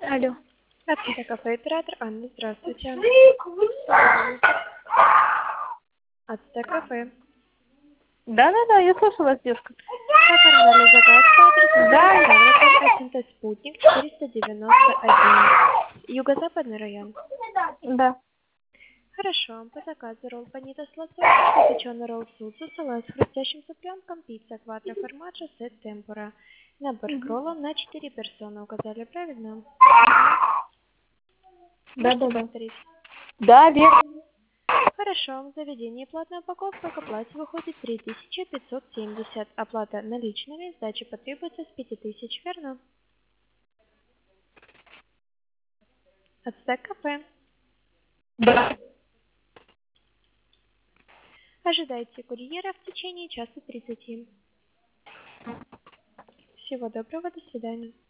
Алло. Это кафе оператор Анна, здравствуйте. Ацтек кафе. Да, я слышу вас, девушка. Оформляли заказ по адресу Да. Ставрополь, СНТ Спутник 491. Юго-западный район. Да. Хорошо. По заказу ролл панита с лососем, запеченный ролл сусу, салат с хрустящим цыпленком, пицца квадро формаджо, сет темпура. Набор с роллом на 4 персоны указали, правильно? Можете Да. повторить? Да, верно. Хорошо. В заведении платная упаковка к оплате выходит 3570. Оплата наличными, сдача потребуется с 5000, верно? Ацтек кафе. Да. Ожидайте курьера в течение часа 30. Всего доброго, до свидания.